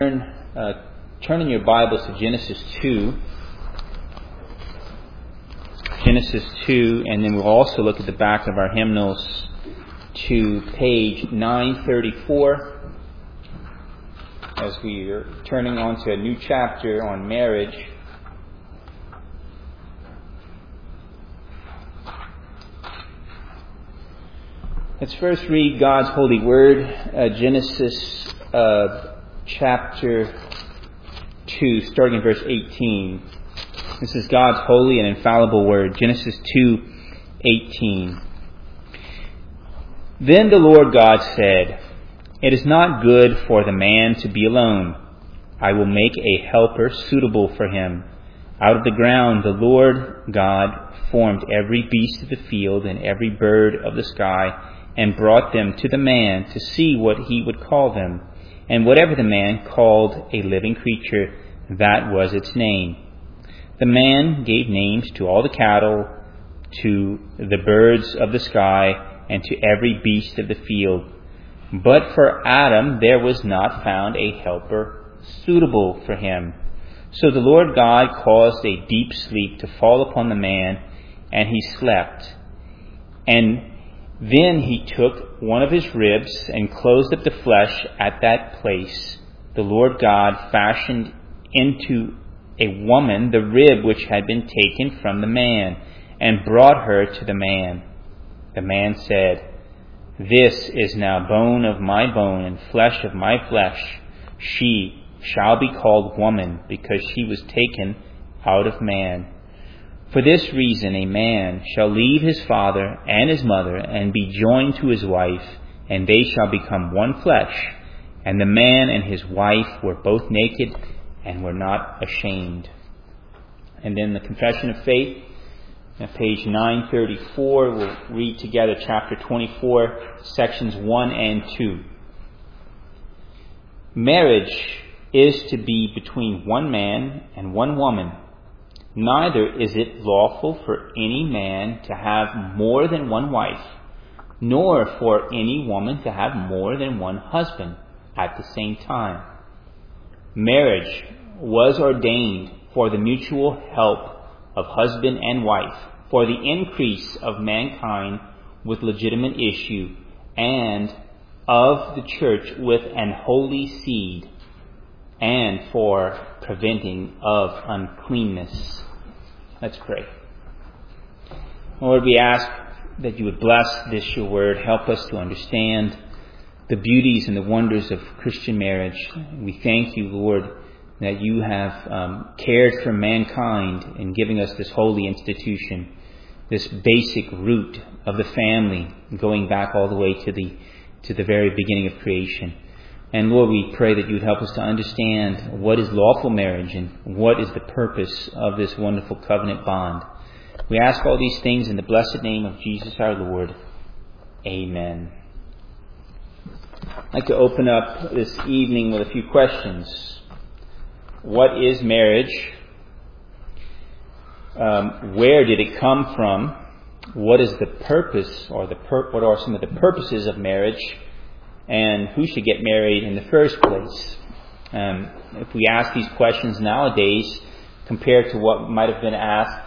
Turn in your Bibles to Genesis 2. Genesis 2, and then we'll also look at the back of our hymnals to page 934 as we are turning on to a new chapter on marriage. Let's first read God's holy word, Genesis chapter 2, starting in verse 18. This is God's holy and infallible word. Genesis 2:18. Then the Lord God said, "It is not good for the man to be alone. I will make a helper suitable for him." Out of the ground the Lord God formed every beast of the field and every bird of the sky, and brought them to the man to see what he would call them. And whatever the man called a living creature, that was its name. The man gave names to all the cattle, to the birds of the sky, and to every beast of the field. But for Adam there was not found a helper suitable for him. So the Lord God caused a deep sleep to fall upon the man, and he slept. And then he took one of his ribs and closed up the flesh at that place. The Lord God fashioned into a woman the rib which had been taken from the man, and brought her to the man. The man said, "This is now bone of my bone and flesh of my flesh. She shall be called woman, because she was taken out of man. For this reason a man shall leave his father and his mother and be joined to his wife, and they shall become one flesh. And the man and his wife were both naked and were not ashamed." And then the Confession of Faith, at page 934, we'll read together chapter 24, sections 1 and 2. Marriage is to be between one man and one woman. Neither is it lawful for any man to have more than one wife, nor for any woman to have more than one husband at the same time. Marriage was ordained for the mutual help of husband and wife, for the increase of mankind with legitimate issue, and of the church with an holy seed, and for preventing of uncleanness. Let's pray. Lord, we ask that you would bless this, your word. Help us to understand the beauties and the wonders of Christian marriage. We thank you, Lord, that you have cared for mankind in giving us this holy institution, this basic root of the family, going back all the way to the very beginning of creation. And Lord, we pray that you would help us to understand what is lawful marriage and what is the purpose of this wonderful covenant bond. We ask all these things in the blessed name of Jesus our Lord. Amen. I'd like to open up this evening with a few questions. What is marriage? Where did it come from? What is the purpose, or what are some of the purposes of marriage? And who should get married in the first place? If we ask these questions nowadays, compared to what might have been asked,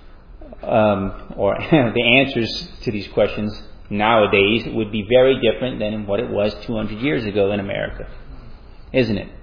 or the answers to these questions nowadays, it would be very different than what it was 200 years ago in America, isn't it?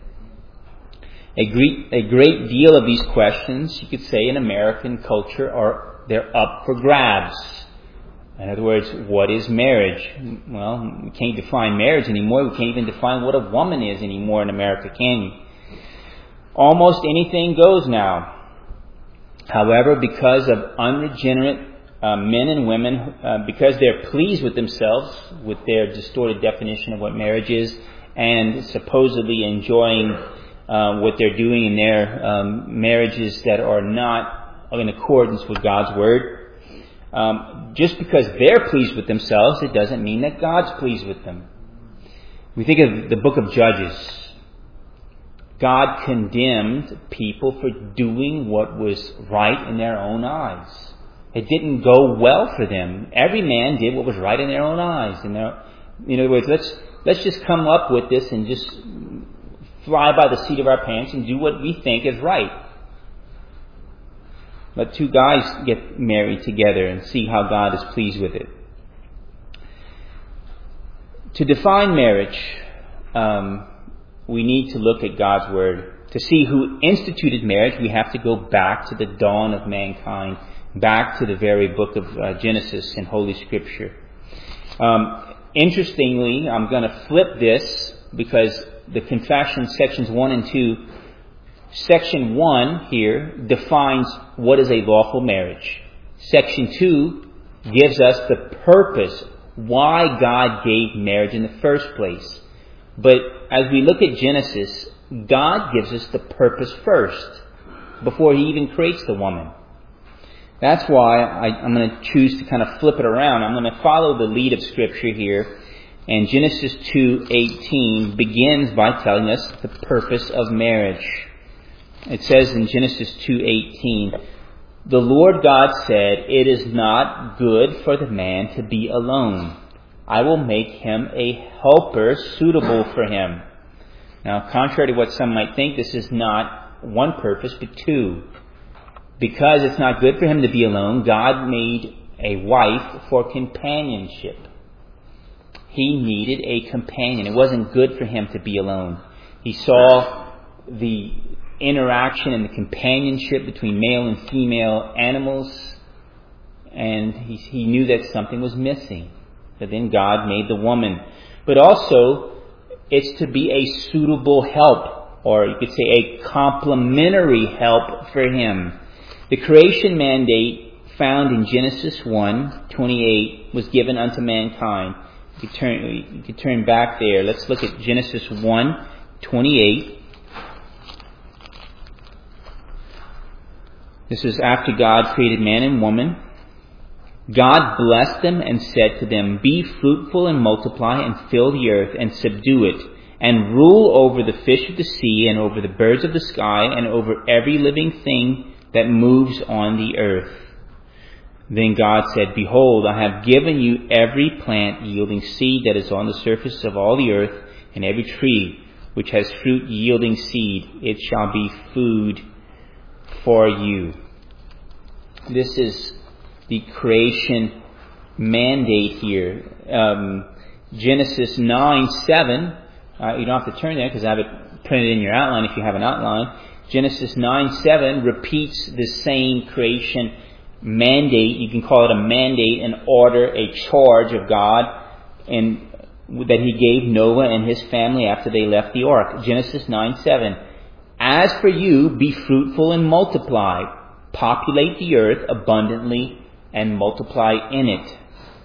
A great deal of these questions, you could say, in American culture they're up for grabs. In other words, what is marriage? Well, we can't define marriage anymore. We can't even define what a woman is anymore in America, can you? Almost anything goes now. However, because of unregenerate men and women, because they're pleased with themselves, with their distorted definition of what marriage is, and supposedly enjoying what they're doing in their marriages that are not in accordance with God's Word, just because they're pleased with themselves, it doesn't mean that God's pleased with them. We think of the book of Judges. God condemned people for doing what was right in their own eyes. It didn't go well for them. Every man did what was right in their own eyes. In other words, let's just come up with this and just fly by the seat of our pants and do what we think is right. Let two guys get married together and see how God is pleased with it. To define marriage, we need to look at God's Word. To see who instituted marriage, we have to go back to the dawn of mankind, back to the very book of Genesis in Holy Scripture. Interestingly, I'm going to flip this because the confession, sections 1 and 2, section 1 here defines what is a lawful marriage. Section 2 gives us the purpose, why God gave marriage in the first place. But as we look at Genesis, God gives us the purpose first, before He even creates the woman. That's why I'm going to choose to kind of flip it around. I'm going to follow the lead of Scripture here. And Genesis 2:18 begins by telling us the purpose of marriage. It says in Genesis 2:18, "The Lord God said, 'It is not good for the man to be alone. I will make him a helper suitable for him.'" Now, contrary to what some might think, this is not one purpose, but two. Because it's not good for him to be alone, God made a wife for companionship. He needed a companion. It wasn't good for him to be alone. He saw the interaction and the companionship between male and female animals, and he knew that something was missing. But then God made the woman. But also, it's to be a suitable help, or you could say a complementary help for him. The creation mandate found in Genesis 1:28 was given unto mankind. You could turn back there. Let's look at Genesis 1:28. This is after God created man and woman. God blessed them and said to them, "Be fruitful and multiply and fill the earth and subdue it, and rule over the fish of the sea and over the birds of the sky and over every living thing that moves on the earth." Then God said, "Behold, I have given you every plant yielding seed that is on the surface of all the earth, and every tree which has fruit yielding seed. It shall be food for you." This is the creation mandate here. Genesis 9:7. You don't have to turn there because I have it printed in your outline if you have an outline. Genesis 9:7 repeats the same creation mandate. You can call it a mandate, an order, a charge of God, and that He gave Noah and his family after they left the ark. Genesis 9:7. "As for you, be fruitful and multiply. Populate the earth abundantly and multiply in it."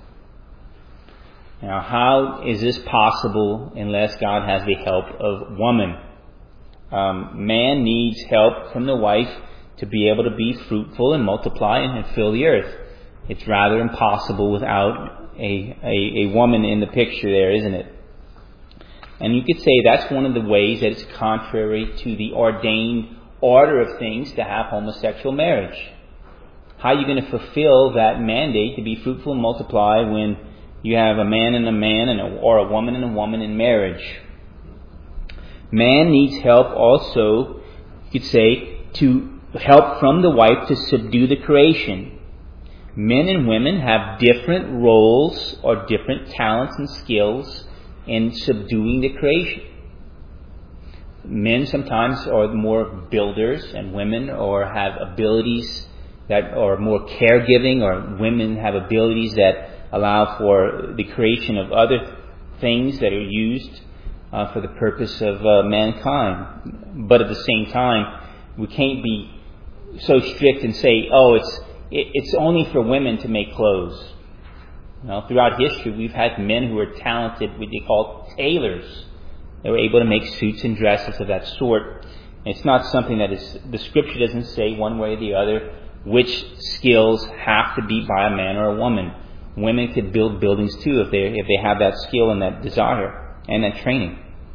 Now, how is this possible unless God has the help of woman? Man needs help from the wife to be able to be fruitful and multiply and fill the earth. It's rather impossible without a woman in the picture there, isn't it? And you could say that's one of the ways that it's contrary to the ordained order of things to have homosexual marriage. How are you going to fulfill that mandate to be fruitful and multiply when you have a man and a man or a woman and a woman in marriage? Man needs help also, you could say, to help from the wife to subdue the creation. Men and women have different roles or different talents and skills in subduing the creation. Men sometimes are more builders, and women have abilities that are more caregiving, or women have abilities that allow for the creation of other things that are used for the purpose of mankind. But at the same time, we can't be so strict and say, it's only for women to make clothes. Throughout history, we've had men who were talented, what they call tailors. They were able to make suits and dresses of that sort. And it's not something that the Scripture doesn't say one way or the other which skills have to be by a man or a woman. Women could build buildings too if they have that skill and that desire and that training.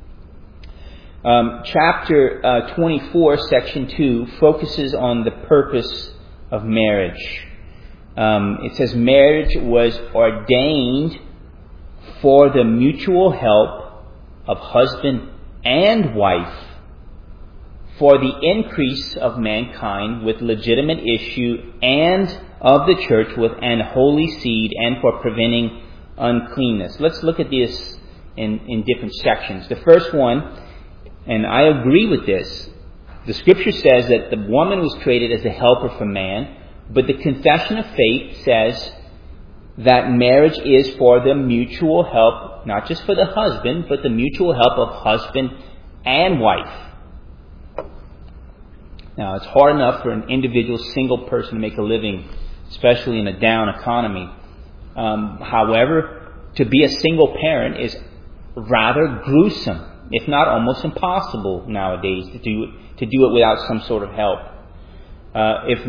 Chapter 24, section 2, focuses on the purpose of marriage. It says marriage was ordained for the mutual help of husband and wife for the increase of mankind with legitimate issue, and of the church with an holy seed, and for preventing uncleanness. Let's look at this in different sections. The first one, and I agree with this, the Scripture says that the woman was created as a helper for man, but the Confession of Faith says that marriage is for the mutual help, not just for the husband, but the mutual help of husband and wife. Now, it's hard enough for an individual single person to make a living, especially in a down economy. However, to be a single parent is rather gruesome, if not almost impossible nowadays to do it without some sort of help. If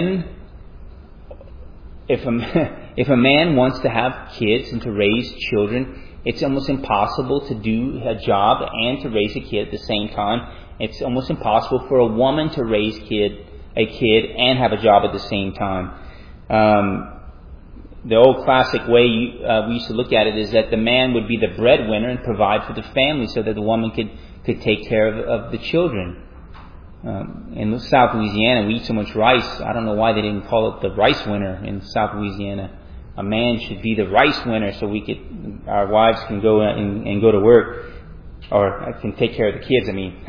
a man wants to have kids and to raise children, it's almost impossible to do a job and to raise a kid at the same time. It's almost impossible for a woman to raise a kid and have a job at the same time. The old classic way we used to look at it is that the man would be the breadwinner and provide for the family so that the woman could take care of the children. In South Louisiana, we eat so much rice. I don't know why they didn't call it the rice winner in South Louisiana. A man should be the rice winner so our wives can go and go to work, or I can take care of the kids.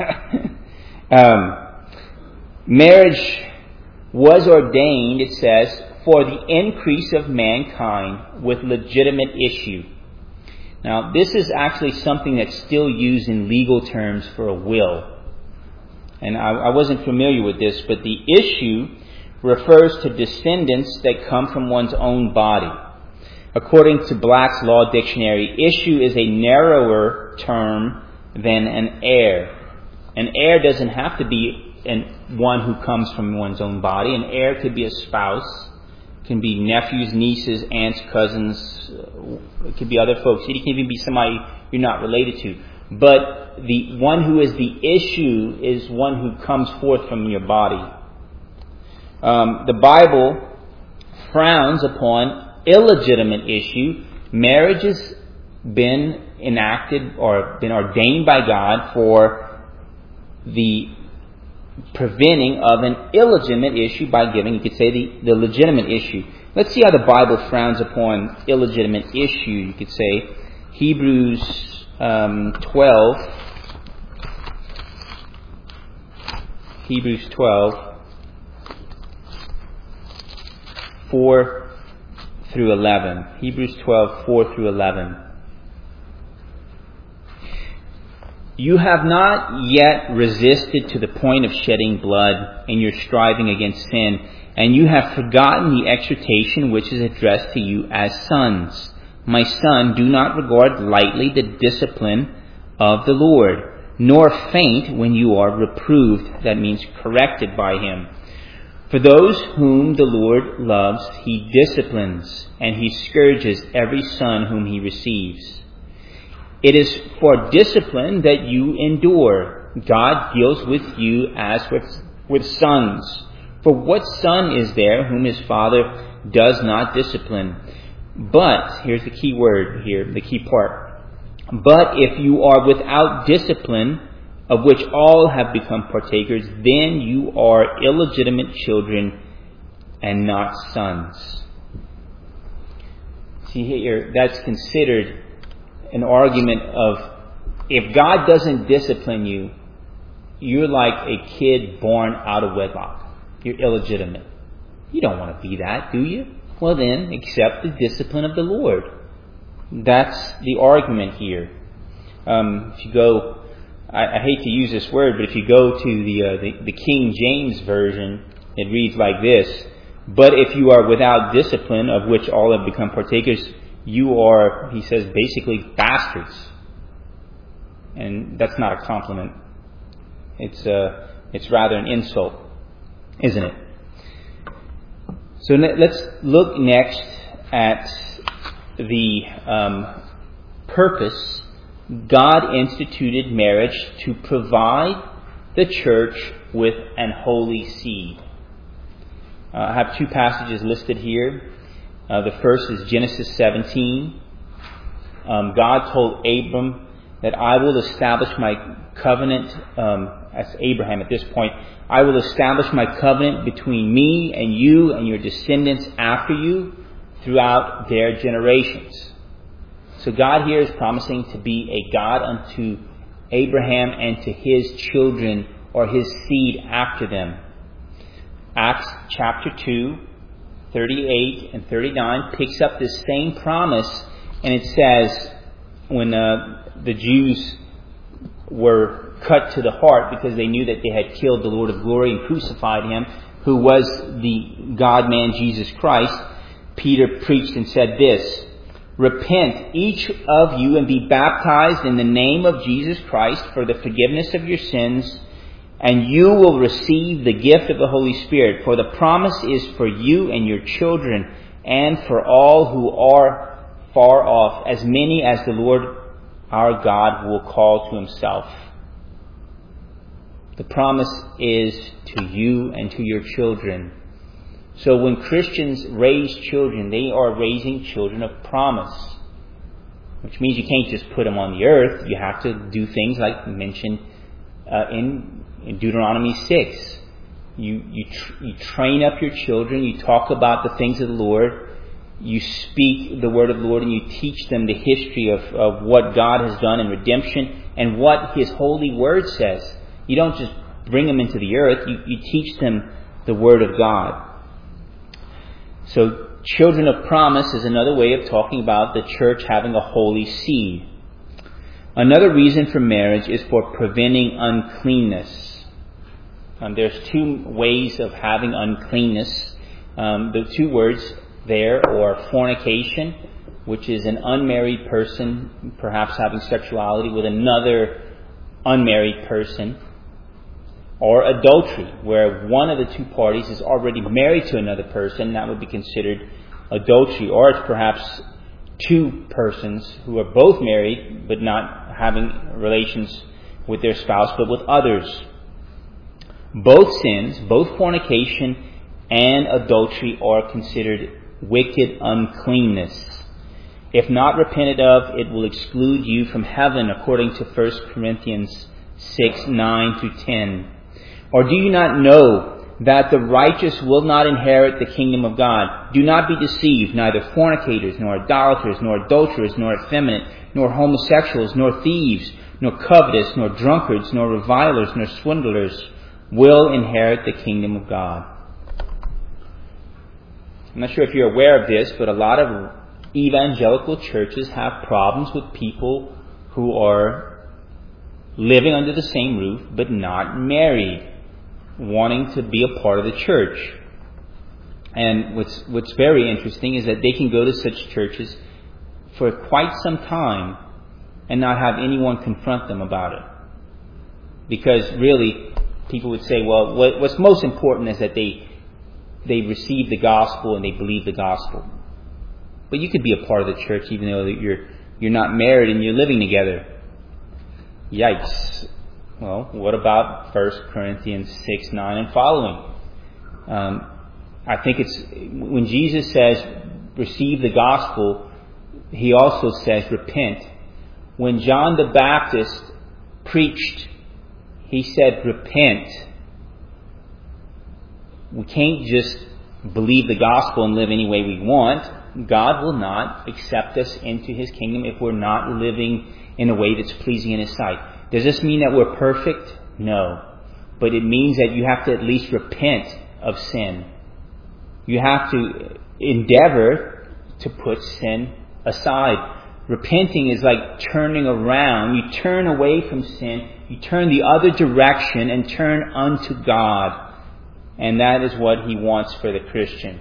Marriage was ordained, it says, for the increase of mankind with legitimate issue. Now, this is actually something that's still used in legal terms for a will. And I wasn't familiar with this, but the issue refers to descendants that come from one's own body. According to Black's Law Dictionary, issue is a narrower term than an heir. An heir doesn't have to be one who comes from one's own body. An heir could be a spouse, can be nephews, nieces, aunts, cousins. It could be other folks. It can even be somebody you're not related to. But the one who is the issue is one who comes forth from your body. The Bible frowns upon illegitimate issue. Marriage has been enacted or been ordained by God for the preventing of an illegitimate issue by giving, you could say, the legitimate issue. Let's see how the Bible frowns upon illegitimate issue, you could say. Hebrews 12. Hebrews 12, 4 through 11. Hebrews 12, 4 through 11. You have not yet resisted to the point of shedding blood in your striving against sin, and you have forgotten the exhortation which is addressed to you as sons. My son, do not regard lightly the discipline of the Lord, nor faint when you are reproved, that means corrected by him. For those whom the Lord loves, he disciplines, and he scourges every son whom he receives. It is for discipline that you endure. God deals with you as with sons. For what son is there whom his father does not discipline? But, here's the key word here, the key part. But if you are without discipline, of which all have become partakers, then you are illegitimate children and not sons. See here, that's considered an argument of, if God doesn't discipline you, you're like a kid born out of wedlock. You're illegitimate. You don't want to be that, do you? Well then, accept the discipline of the Lord. That's the argument here. If you go, I hate to use this word, but if you go to the King James Version, it reads like this: but if you are without discipline, of which all have become partakers, you are, he says, basically bastards. And that's not a compliment. It's rather an insult, isn't it? So let's look next at the purpose. God instituted marriage to provide the church with an holy seed. I have two passages listed here. The first is Genesis 17. God told Abram that I will establish my covenant, as Abraham at this point, I will establish my covenant between me and you and your descendants after you throughout their generations. So God here is promising to be a God unto Abraham and to his children or his seed after them. Acts chapter 2, 38 and 39 picks up this same promise, and it says, when the Jews were cut to the heart because they knew that they had killed the Lord of glory and crucified him, who was the God-man Jesus Christ, Peter preached and said this, "Repent, each of you, and be baptized in the name of Jesus Christ for the forgiveness of your sins, and you will receive the gift of the Holy Spirit. For the promise is for you and your children, and for all who are far off, as many as the Lord our God will call to himself." The promise is to you and to your children. So when Christians raise children, they are raising children of promise, which means you can't just put them on the earth. You have to do things like mentioned in Deuteronomy 6. You train up your children. You talk about the things of the Lord. You speak the word of the Lord, and you teach them the history of what God has done in redemption and what his holy word says. You don't just bring them into the earth. You teach them the word of God. So children of promise is another way of talking about the church having a holy seed. Another reason for marriage is for preventing uncleanness. There's two ways of having uncleanness. The two words there are fornication, which is an unmarried person perhaps having sexuality with another unmarried person, or adultery, where one of the two parties is already married to another person. That would be considered adultery. Or it's perhaps two persons who are both married but not having relations with their spouse but with others. Both sins, both fornication and adultery, are considered wicked uncleanness. If not repented of, it will exclude you from heaven, according to 1 Corinthians 6, 9 through 10. Or do you not know that the righteous will not inherit the kingdom of God? Do not be deceived. Neither fornicators, nor idolaters, nor adulterers, nor effeminate, nor homosexuals, nor thieves, nor covetous, nor drunkards, nor revilers, nor swindlers will inherit the kingdom of God. I'm not sure if you're aware of this, but a lot of evangelical churches have problems with people who are living under the same roof but not married, wanting to be a part of the church. And what's very interesting is that they can go to such churches for quite some time and not have anyone confront them about it. Because really, people would say, well, what's most important is that they receive the gospel and they believe the gospel. But you could be a part of the church even though you're not married and you're living together. Yikes. Well, what about 1 Corinthians 6, 9 and following? I think it's when Jesus says receive the gospel, he also says repent. When John the Baptist preached, he said repent. We can't just believe the gospel and live any way we want. God will not accept us into his kingdom if we're not living in a way that's pleasing in his sight. Does this mean that we're perfect? No. But it means that you have to at least repent of sin. You have to endeavor to put sin aside. Repenting is like turning around. You turn away from sin. You turn the other direction and turn unto God. And that is what he wants for the Christian.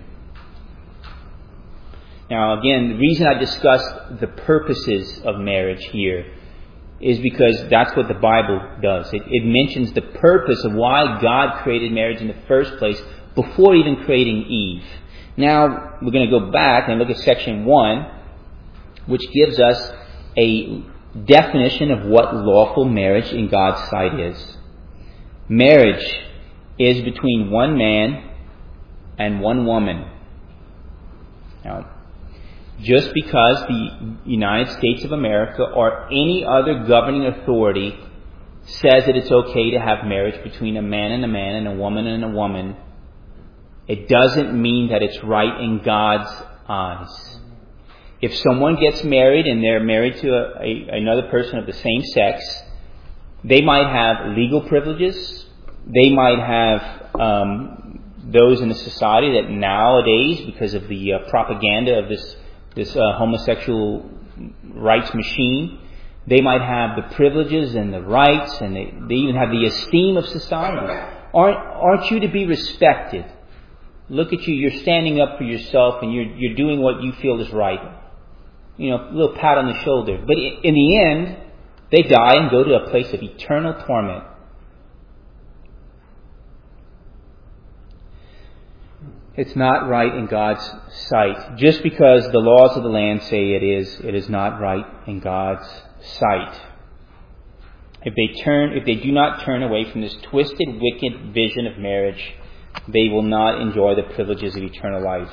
Now again, the reason I discussed the purposes of marriage here is because that's what the Bible does. It mentions the purpose of why God created marriage in the first place before even creating Eve. Now we're going to go back and look at section 1, which gives us a definition of what lawful marriage in God's sight is. Marriage is between one man and one woman. Now, just because the United States of America or any other governing authority says that it's okay to have marriage between a man and a woman and a woman, it doesn't mean that it's right in God's eyes. If someone gets married and they're married to another person of the same sex, they might have legal privileges. They might have those in the society that nowadays, because of the propaganda of this homosexual rights machine, they might have the privileges and the rights, and they even have the esteem of society. Aren't you to be respected? Look at you, you're standing up for yourself and you're doing what you feel is right. A little pat on the shoulder. But in the end, they die and go to a place of eternal torment. It's not right in God's sight. Just because the laws of the land say it is not right in God's sight. If they do not turn away from this twisted, wicked vision of marriage, they will not enjoy the privileges of eternal life.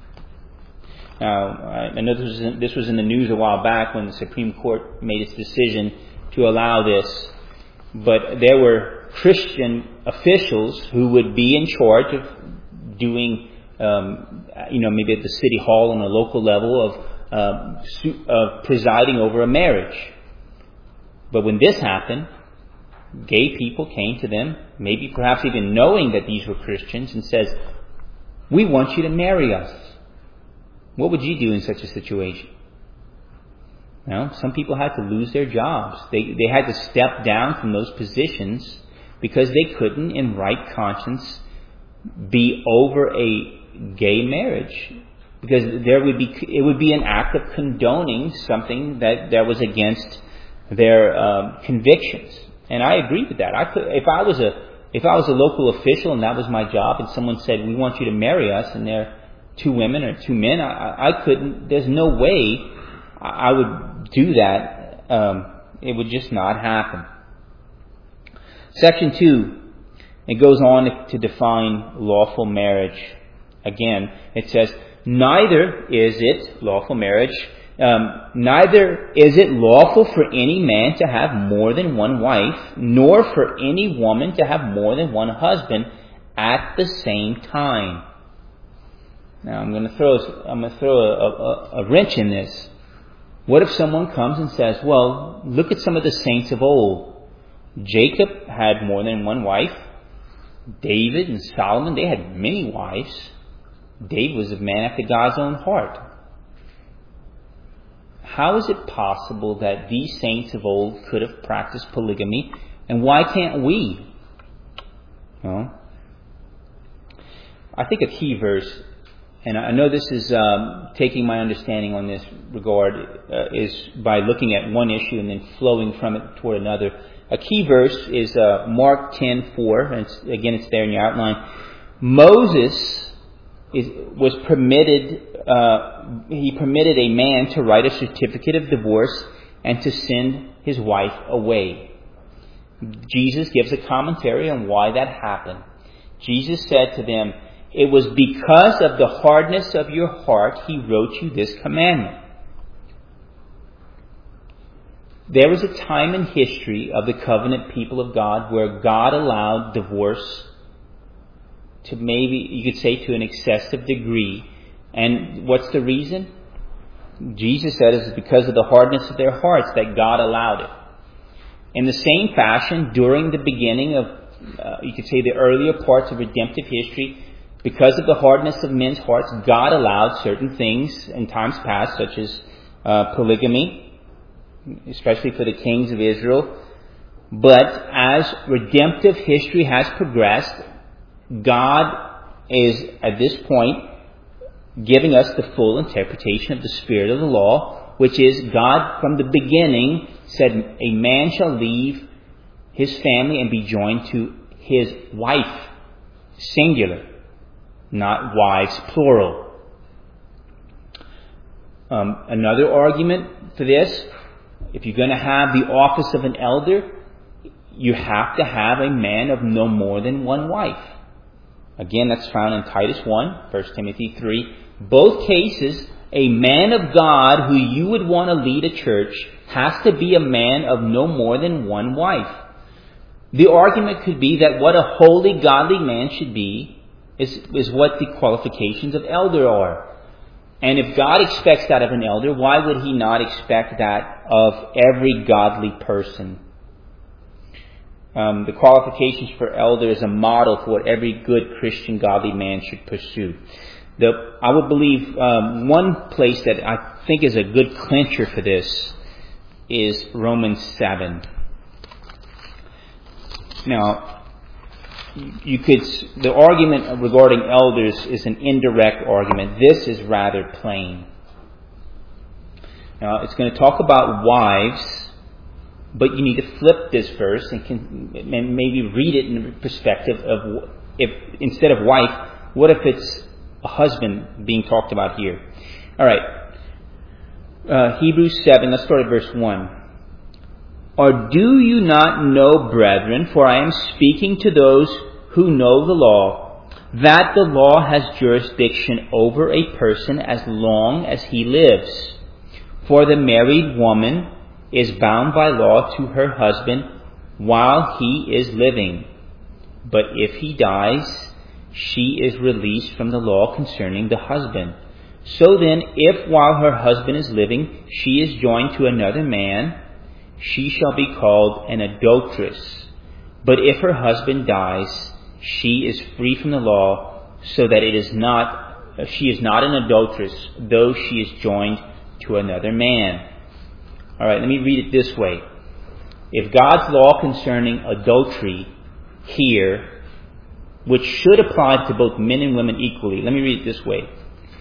Now, I know this was in the news a while back when the Supreme Court made its decision to allow this, but there were Christian officials who would be in charge of doing, maybe at the city hall on a local level of presiding over a marriage. But when this happened, gay people came to them, maybe perhaps even knowing that these were Christians, and says, "We want you to marry us." What would you do in such a situation? Well, some people had to lose their jobs. They had to step down from those positions because they couldn't, in right conscience, be over a gay marriage. Because it would be an act of condoning something that was against their convictions. And I agree with that. If I was a local official and that was my job, and someone said, "We want you to marry us," and they're 2 women or 2 men, I couldn't. There's no way I would do that. It would just not happen. Section 2, it goes on to define lawful marriage. Again, it says, neither is it lawful marriage. Neither is it lawful for any man to have more than one wife, nor for any woman to have more than one husband at the same time. Now I'm going to throw a wrench in this. What if someone comes and says, "Well, look at some of the saints of old. Jacob had more than one wife. David and Solomon, they had many wives. David was a man after God's own heart." How is it possible that these saints of old could have practiced polygamy, and why can't we? Well, I think a key verse, and I know this is taking my understanding on this regard, is by looking at one issue and then flowing from it toward another. A key verse is Mark 10:4, and it's there in your outline. Moses was permitted. He permitted a man to write a certificate of divorce and to send his wife away. Jesus gives a commentary on why that happened. Jesus said to them, "It was because of the hardness of your heart he wrote you this commandment." There was a time in history of the covenant people of God where God allowed divorce to, maybe you could say, to an excessive degree. And what's the reason? Jesus said it's because of the hardness of their hearts that God allowed it. In the same fashion, during the beginning of, you could say, the earlier parts of redemptive history, because of the hardness of men's hearts, God allowed certain things in times past, such as polygamy, especially for the kings of Israel. But as redemptive history has progressed, God is, at this point, giving us the full interpretation of the spirit of the law, which is God from the beginning said a man shall leave his family and be joined to his wife, singular, not wives, plural. Another argument for this, if you're going to have the office of an elder, you have to have a man of no more than one wife. Again, that's found in Titus 1, 1 Timothy 3. Both cases a man of God who you would want to lead a church has to be a man of no more than one wife. The argument could be that what a holy, godly man should be is what the qualifications of elder are. And if God expects that of an elder, why would He not expect that of every godly person? The qualifications for elder is a model for what every good Christian godly man should pursue. I would believe one place that I think is a good clincher for this is Romans 7. Now, the argument regarding elders is an indirect argument. This is rather plain. Now, it's going to talk about wives, but you need to flip this verse and maybe read it in the perspective of, if instead of wife, what if it's a husband being talked about here? All right. Hebrews 7, let's start at verse 1. Or do you not know, brethren, for I am speaking to those who know the law, that the law has jurisdiction over a person as long as he lives? For the married woman is bound by law to her husband while he is living. But if he dies, she is released from the law concerning the husband. So then, if while her husband is living, she is joined to another man, she shall be called an adulteress. But if her husband dies, she is free from the law, so that she is not an adulteress, though she is joined to another man. All right, let me read it this way. If God's law concerning adultery here, which should apply to both men and women equally, let me read it this way.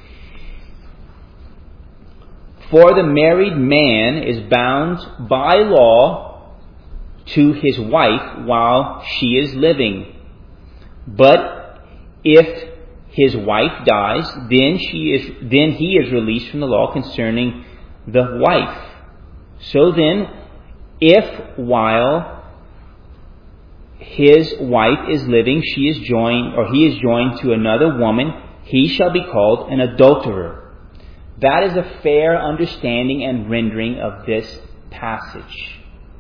For the married man is bound by law to his wife while she is living. But if his wife dies, then he is released from the law concerning the wife. So then, if while his wife is living, he is joined to another woman, he shall be called an adulterer. That is a fair understanding and rendering of this passage.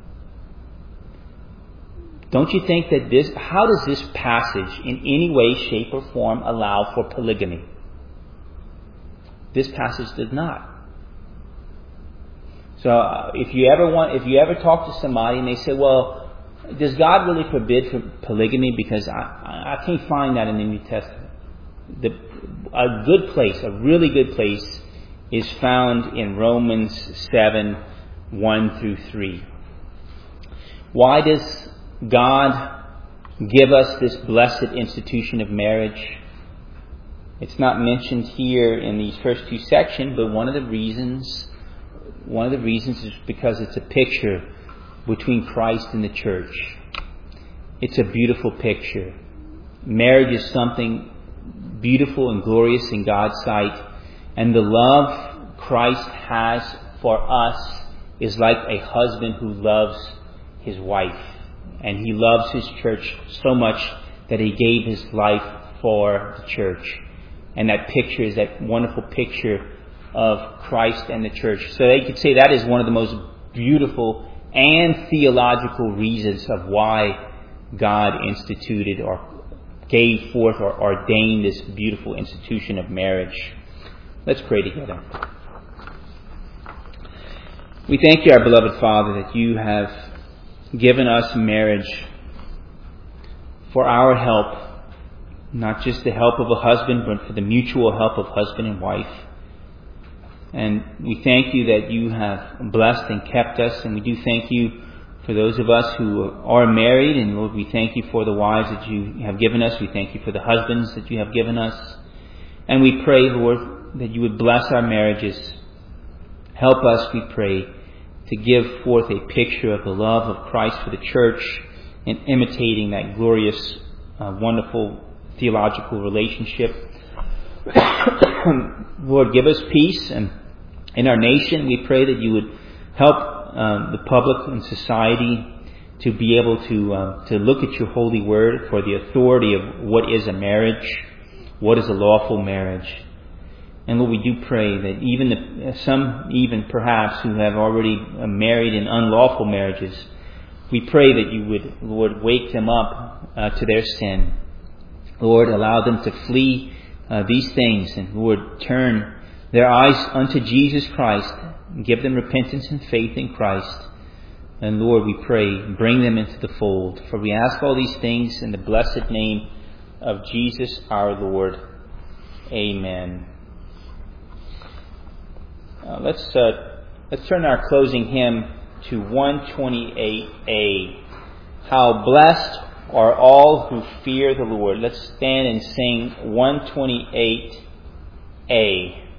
Don't you think that how does this passage in any way, shape, or form allow for polygamy? This passage does not. So if you ever talk to somebody and they say, well, does God really forbid polygamy? Because I can't find that in the New Testament. A really good place is found in Romans 7, 1 through 3. Why does God give us this blessed institution of marriage? It's not mentioned here in these first two sections, but one of the reasons is because it's a picture between Christ and the church. It's a beautiful picture. Marriage is something beautiful and glorious in God's sight. And the love Christ has for us is like a husband who loves his wife. And he loves his church so much that he gave his life for the church. And that picture is that wonderful picture of Christ and the church. So they could say that is one of the most beautiful and theological reasons of why God instituted or gave forth or ordained this beautiful institution of marriage. Let's pray together. We thank you, our beloved Father, that you have given us marriage for our help, not just the help of a husband, but for the mutual help of husband and wife. And we thank you that you have blessed and kept us, and we do thank you for those of us who are married, and Lord, we thank you for the wives that you have given us. We thank you for the husbands that you have given us. And we pray, Lord, that you would bless our marriages. Help us, we pray, to give forth a picture of the love of Christ for the church and imitating that glorious, wonderful theological relationship. Lord, give us peace and in our nation. We pray that you would help the public and society to be able to look at your holy word for the authority of what is a marriage, what is a lawful marriage. And Lord, we do pray that some perhaps who have already married in unlawful marriages, we pray that you would, Lord, wake them up to their sin. Lord, allow them to flee these things, and Lord, turn their eyes unto Jesus Christ, and give them repentance and faith in Christ. And Lord, we pray, bring them into the fold. For we ask all these things in the blessed name of Jesus our Lord. Amen. Let's turn our closing hymn to 128A. How blessed are all who fear the Lord. Let's stand and sing 128A.